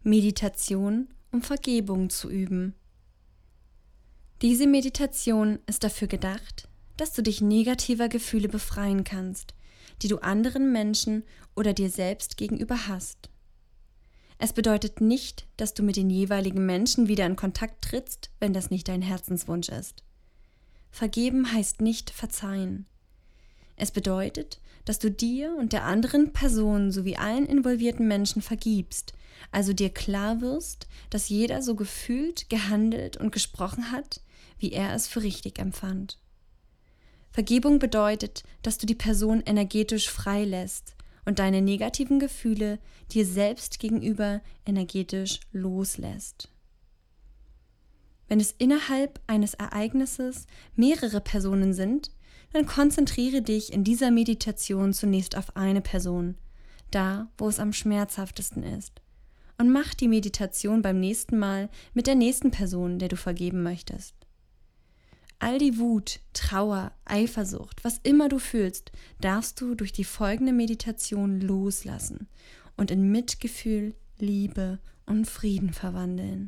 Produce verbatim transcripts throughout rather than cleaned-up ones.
Meditation, um Vergebung zu üben. Diese Meditation ist dafür gedacht, dass du dich negativer Gefühle befreien kannst, die du anderen Menschen oder dir selbst gegenüber hast. Es bedeutet nicht, dass du mit den jeweiligen Menschen wieder in Kontakt trittst, wenn das nicht dein Herzenswunsch ist. Vergeben heißt nicht verzeihen. Es bedeutet, dass du dir und der anderen Person sowie allen involvierten Menschen vergibst, also dir klar wirst, dass jeder so gefühlt, gehandelt und gesprochen hat, wie er es für richtig empfand. Vergebung bedeutet, dass du die Person energetisch frei lässt und deine negativen Gefühle dir selbst gegenüber energetisch loslässt. Wenn es innerhalb eines Ereignisses mehrere Personen sind, dann konzentriere dich in dieser Meditation zunächst auf eine Person, da, wo es am schmerzhaftesten ist, und mach die Meditation beim nächsten Mal mit der nächsten Person, der du vergeben möchtest. All die Wut, Trauer, Eifersucht, was immer du fühlst, darfst du durch die folgende Meditation loslassen und in Mitgefühl, Liebe und Frieden verwandeln.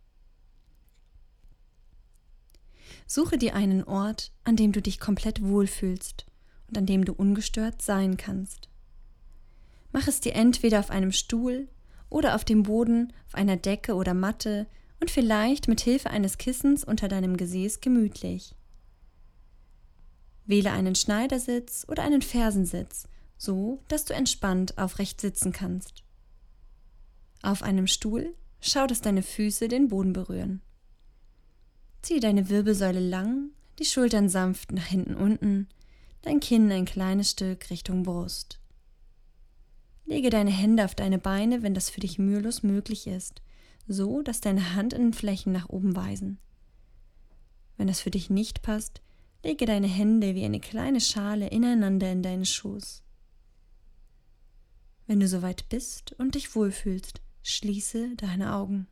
Suche dir einen Ort, an dem du dich komplett wohlfühlst und an dem du ungestört sein kannst. Mach es dir entweder auf einem Stuhl oder auf dem Boden, auf einer Decke oder Matte und vielleicht mit Hilfe eines Kissens unter deinem Gesäß gemütlich. Wähle einen Schneidersitz oder einen Fersensitz, so dass du entspannt aufrecht sitzen kannst. Auf einem Stuhl schau, dass deine Füße den Boden berühren. Zieh deine Wirbelsäule lang, die Schultern sanft nach hinten unten, dein Kinn ein kleines Stück Richtung Brust. Lege deine Hände auf deine Beine, wenn das für dich mühelos möglich ist, so dass deine Handinnenflächen nach oben weisen. Wenn das für dich nicht passt, lege deine Hände wie eine kleine Schale ineinander in deinen Schoß. Wenn du soweit bist und dich wohlfühlst, schließe deine Augen.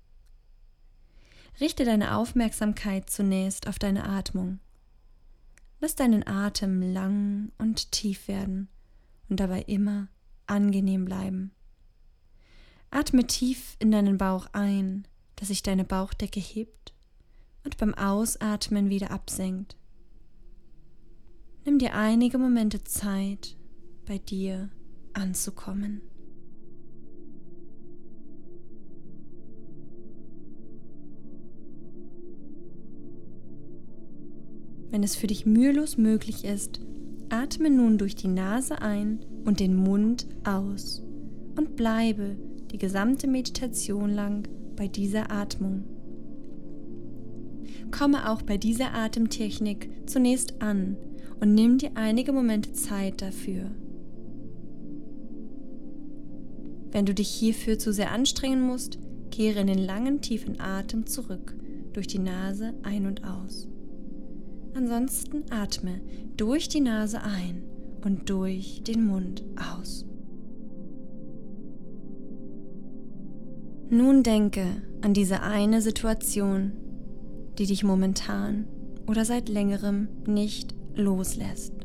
Richte deine Aufmerksamkeit zunächst auf deine Atmung. Lass deinen Atem lang und tief werden und dabei immer angenehm bleiben. Atme tief in deinen Bauch ein, dass sich deine Bauchdecke hebt und beim Ausatmen wieder absenkt. Nimm dir einige Momente Zeit, bei dir anzukommen. Wenn es für dich mühelos möglich ist, atme nun durch die Nase ein und den Mund aus und bleibe die gesamte Meditation lang bei dieser Atmung. Komme auch bei dieser Atemtechnik zunächst an und nimm dir einige Momente Zeit dafür. Wenn du dich hierfür zu sehr anstrengen musst, kehre in den langen, tiefen Atem zurück, durch die Nase ein und aus. Ansonsten atme durch die Nase ein und durch den Mund aus. Nun denke an diese eine Situation, die dich momentan oder seit längerem nicht loslässt.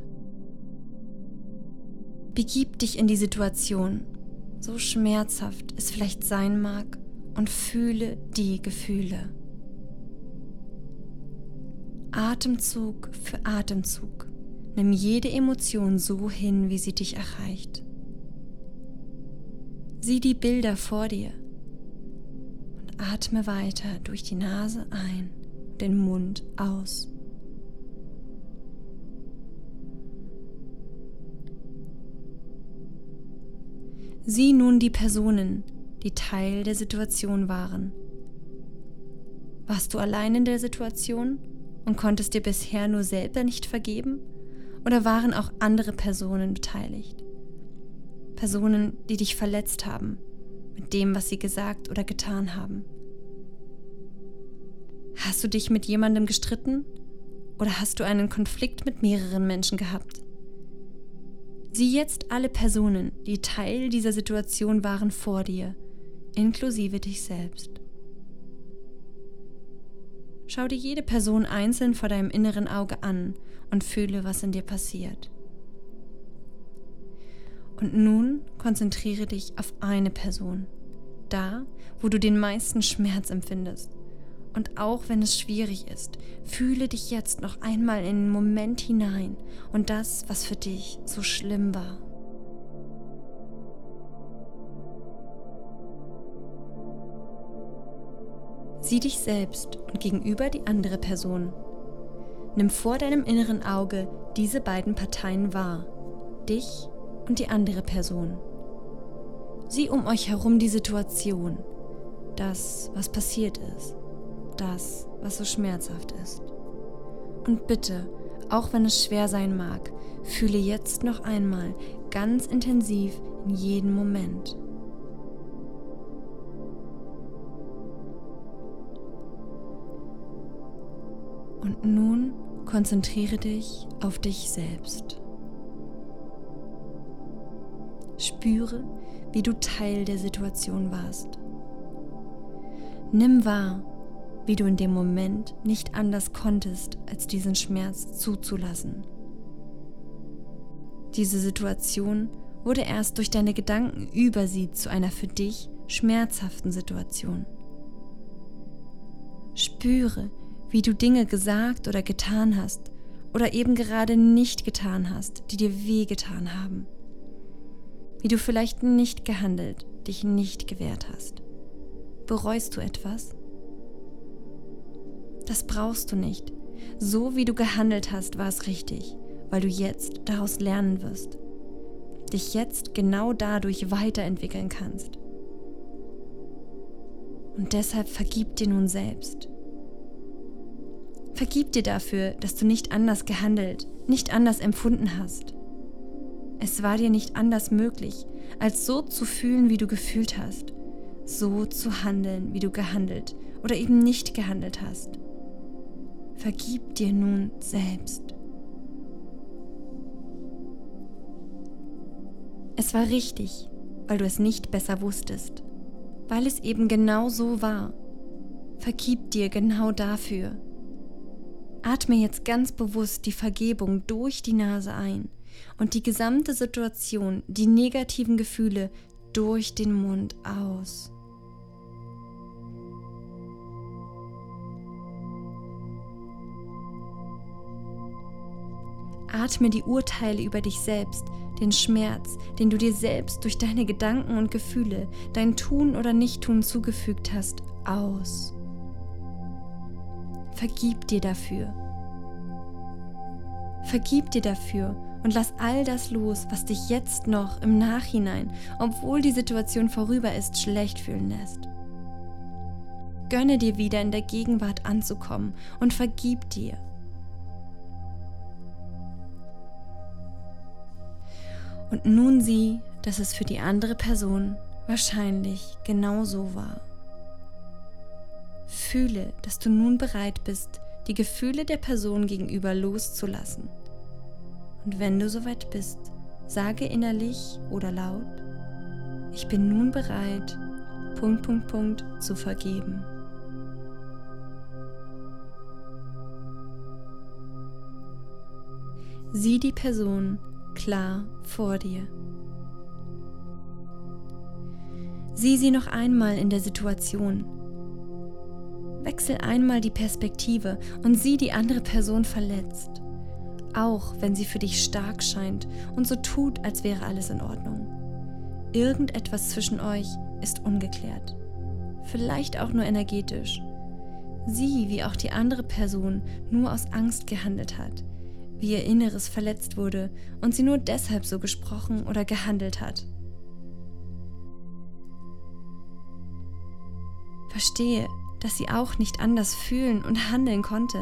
Begib dich in die Situation, so schmerzhaft es vielleicht sein mag, und fühle die Gefühle. Atemzug für Atemzug, nimm jede Emotion so hin, wie sie dich erreicht. Sieh die Bilder vor dir und atme weiter durch die Nase ein, den Mund aus. Sieh nun die Personen, die Teil der Situation waren. Warst du allein in der Situation und konntest dir bisher nur selber nicht vergeben? Oder waren auch andere Personen beteiligt? Personen, die dich verletzt haben, mit dem, was sie gesagt oder getan haben. Hast du dich mit jemandem gestritten? Oder hast du einen Konflikt mit mehreren Menschen gehabt? Sieh jetzt alle Personen, die Teil dieser Situation waren, vor dir, inklusive dich selbst. Schau dir jede Person einzeln vor deinem inneren Auge an und fühle, was in dir passiert. Und nun konzentriere dich auf eine Person, da, wo du den meisten Schmerz empfindest. Und auch wenn es schwierig ist, fühle dich jetzt noch einmal in den Moment hinein und das, was für dich so schlimm war. Sieh dich selbst und gegenüber die andere Person. Nimm vor deinem inneren Auge diese beiden Parteien wahr, dich und die andere Person. Sieh um euch herum die Situation, das, was passiert ist, das, was so schmerzhaft ist. Und bitte, auch wenn es schwer sein mag, fühle jetzt noch einmal ganz intensiv in jeden Moment. Und nun konzentriere dich auf dich selbst. Spüre, wie du Teil der Situation warst. Nimm wahr, wie du in dem Moment nicht anders konntest, als diesen Schmerz zuzulassen. Diese Situation wurde erst durch deine Gedanken über sie zu einer für dich schmerzhaften Situation. Spüre, wie du Dinge gesagt oder getan hast oder eben gerade nicht getan hast, die dir wehgetan haben. Wie du vielleicht nicht gehandelt, dich nicht gewehrt hast. Bereust du etwas? Das brauchst du nicht. So wie du gehandelt hast, war es richtig, weil du jetzt daraus lernen wirst. Dich jetzt genau dadurch weiterentwickeln kannst. Und deshalb vergib dir nun selbst. Vergib dir dafür, dass du nicht anders gehandelt, nicht anders empfunden hast. Es war dir nicht anders möglich, als so zu fühlen, wie du gefühlt hast, so zu handeln, wie du gehandelt oder eben nicht gehandelt hast. Vergib dir nun selbst. Es war richtig, weil du es nicht besser wusstest, weil es eben genau so war. Vergib dir genau dafür. Atme jetzt ganz bewusst die Vergebung durch die Nase ein und die gesamte Situation, die negativen Gefühle durch den Mund aus. Atme die Urteile über dich selbst, den Schmerz, den du dir selbst durch deine Gedanken und Gefühle, dein Tun oder Nichttun zugefügt hast, aus. Vergib dir dafür. Vergib dir dafür und lass all das los, was dich jetzt noch im Nachhinein, obwohl die Situation vorüber ist, schlecht fühlen lässt. Gönne dir wieder in der Gegenwart anzukommen und vergib dir. Und nun sieh, dass es für die andere Person wahrscheinlich genauso war. Fühle, dass du nun bereit bist, die Gefühle der Person gegenüber loszulassen. Und wenn du soweit bist, sage innerlich oder laut: Ich bin nun bereit, Punkt, Punkt, Punkt, zu vergeben. Sieh die Person klar vor dir. Sieh sie noch einmal in der Situation. Wechsel einmal die Perspektive und sieh die andere Person verletzt, auch wenn sie für dich stark scheint und so tut, als wäre alles in Ordnung. Irgendetwas zwischen euch ist ungeklärt, vielleicht auch nur energetisch. Sieh, wie auch die andere Person nur aus Angst gehandelt hat, wie ihr Inneres verletzt wurde und sie nur deshalb so gesprochen oder gehandelt hat. Verstehe, dass sie auch nicht anders fühlen und handeln konnte.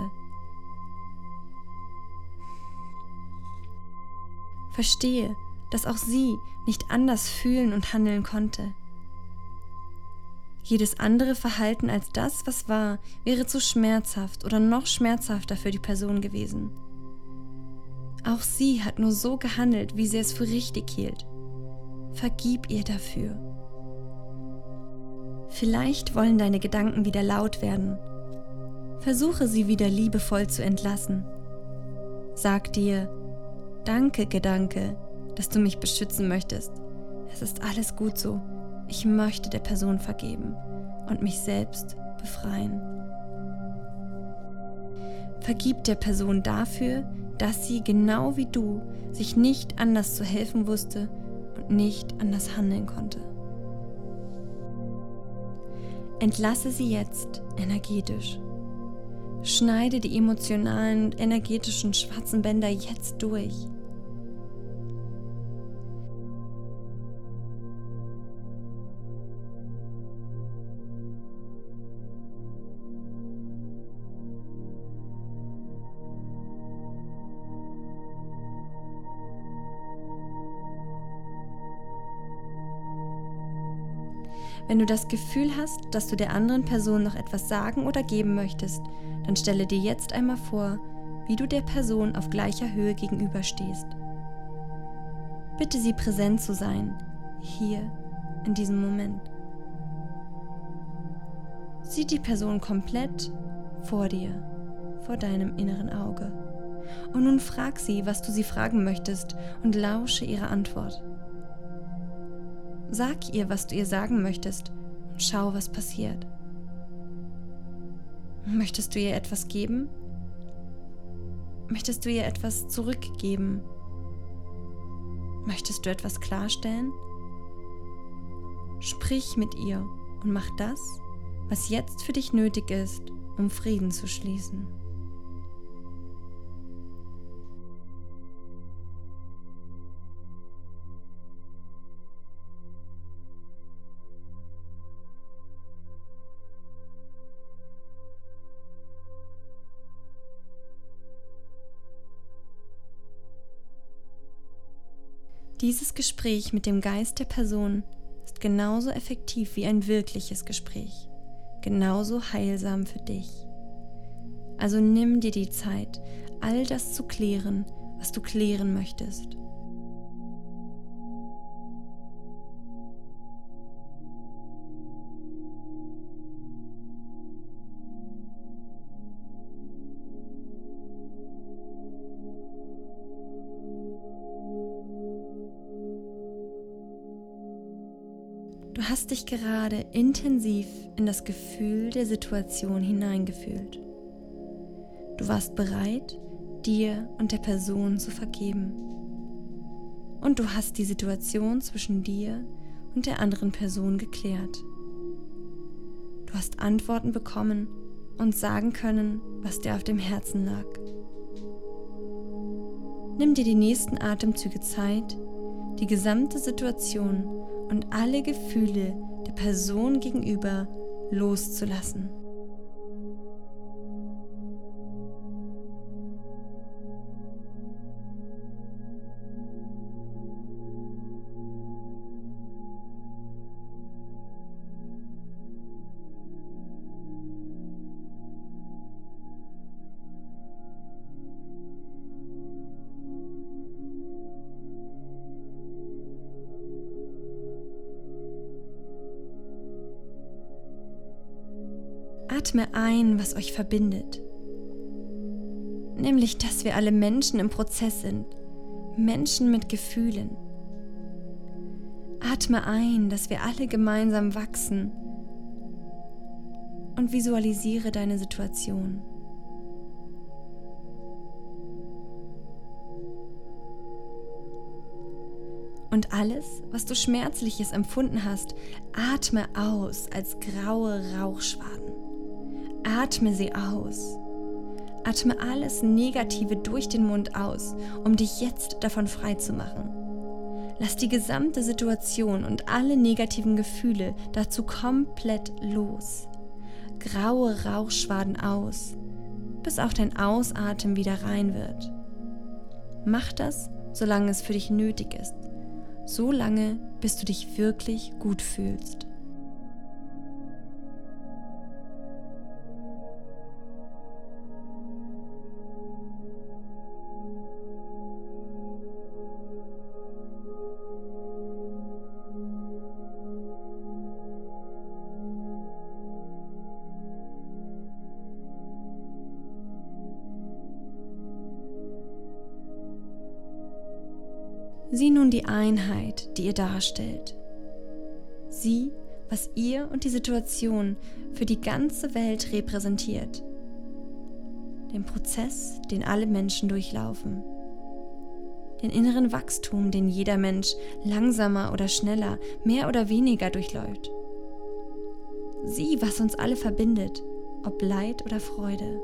Verstehe, dass auch sie nicht anders fühlen und handeln konnte. Jedes andere Verhalten als das, was war, wäre zu schmerzhaft oder noch schmerzhafter für die Person gewesen. Auch sie hat nur so gehandelt, wie sie es für richtig hielt. Vergib ihr dafür. Vielleicht wollen deine Gedanken wieder laut werden. Versuche sie wieder liebevoll zu entlassen. Sag dir: Danke, Gedanke, dass du mich beschützen möchtest. Es ist alles gut so. Ich möchte der Person vergeben und mich selbst befreien. Vergib der Person dafür, dass sie, genau wie du, sich nicht anders zu helfen wusste und nicht anders handeln konnte. Entlasse sie jetzt energetisch. Schneide die emotionalen und energetischen schwarzen Bänder jetzt durch. Wenn du das Gefühl hast, dass du der anderen Person noch etwas sagen oder geben möchtest, dann stelle dir jetzt einmal vor, wie du der Person auf gleicher Höhe gegenüberstehst. Bitte sie präsent zu sein, hier, in diesem Moment. Sieh die Person komplett vor dir, vor deinem inneren Auge. Und nun frag sie, was du sie fragen möchtest, und lausche ihrer Antwort. Sag ihr, was du ihr sagen möchtest, und schau, was passiert. Möchtest du ihr etwas geben? Möchtest du ihr etwas zurückgeben? Möchtest du etwas klarstellen? Sprich mit ihr und mach das, was jetzt für dich nötig ist, um Frieden zu schließen. Dieses Gespräch mit dem Geist der Person ist genauso effektiv wie ein wirkliches Gespräch, genauso heilsam für dich. Also nimm dir die Zeit, all das zu klären, was du klären möchtest. Du hast dich gerade intensiv in das Gefühl der Situation hineingefühlt. Du warst bereit, dir und der Person zu vergeben. Und du hast die Situation zwischen dir und der anderen Person geklärt. Du hast Antworten bekommen und sagen können, was dir auf dem Herzen lag. Nimm dir die nächsten Atemzüge Zeit, die gesamte Situation und alle Gefühle der Person gegenüber loszulassen. Atme ein, was euch verbindet. Nämlich, dass wir alle Menschen im Prozess sind. Menschen mit Gefühlen. Atme ein, dass wir alle gemeinsam wachsen. Und visualisiere deine Situation. Und alles, was du Schmerzliches empfunden hast, atme aus als graue Rauchschwaden. Atme sie aus. Atme alles Negative durch den Mund aus, um dich jetzt davon frei zu machen. Lass die gesamte Situation und alle negativen Gefühle dazu komplett los. Graue Rauchschwaden aus, bis auch dein Ausatmen wieder rein wird. Mach das, solange es für dich nötig ist. So lange, bis du dich wirklich gut fühlst. Sieh nun die Einheit, die ihr darstellt. Sieh, was ihr und die Situation für die ganze Welt repräsentiert. Den Prozess, den alle Menschen durchlaufen. Den inneren Wachstum, den jeder Mensch langsamer oder schneller, mehr oder weniger durchläuft. Sieh, was uns alle verbindet, ob Leid oder Freude.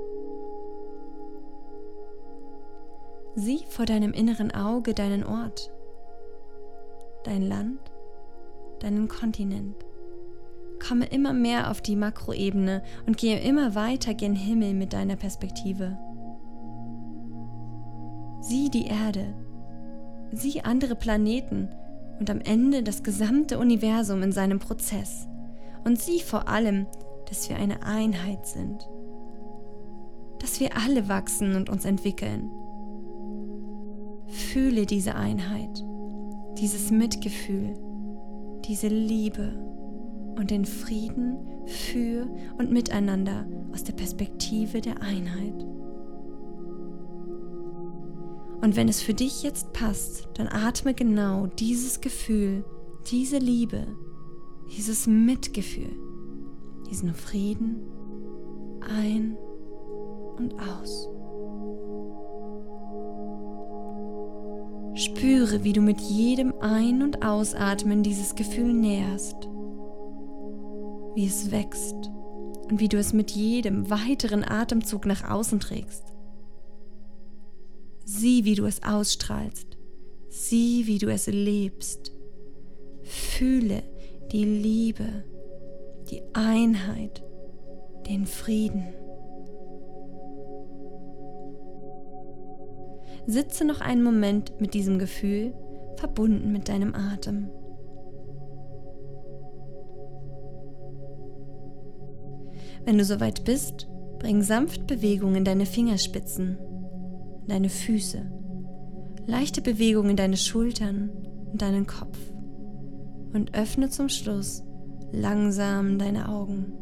Sieh vor deinem inneren Auge deinen Ort, dein Land, deinen Kontinent. Komme immer mehr auf die Makroebene und gehe immer weiter gen Himmel mit deiner Perspektive. Sieh die Erde, sieh andere Planeten und am Ende das gesamte Universum in seinem Prozess. Und sieh vor allem, dass wir eine Einheit sind. Dass wir alle wachsen und uns entwickeln. Fühle diese Einheit, dieses Mitgefühl, diese Liebe und den Frieden für und miteinander aus der Perspektive der Einheit. Und wenn es für dich jetzt passt, dann atme genau dieses Gefühl, diese Liebe, dieses Mitgefühl, diesen Frieden ein und aus. Spüre, wie du mit jedem Ein- und Ausatmen dieses Gefühl nährst, wie es wächst und wie du es mit jedem weiteren Atemzug nach außen trägst. Sieh, wie du es ausstrahlst, sieh, wie du es lebst. Fühle die Liebe, die Einheit, den Frieden. Sitze noch einen Moment mit diesem Gefühl, verbunden mit deinem Atem. Wenn du soweit bist, bring sanft Bewegung in deine Fingerspitzen, in deine Füße, leichte Bewegung in deine Schultern und deinen Kopf und öffne zum Schluss langsam deine Augen.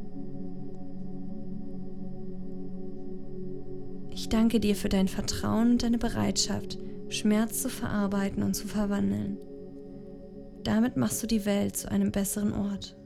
Ich danke dir für dein Vertrauen und deine Bereitschaft, Schmerz zu verarbeiten und zu verwandeln. Damit machst du die Welt zu einem besseren Ort.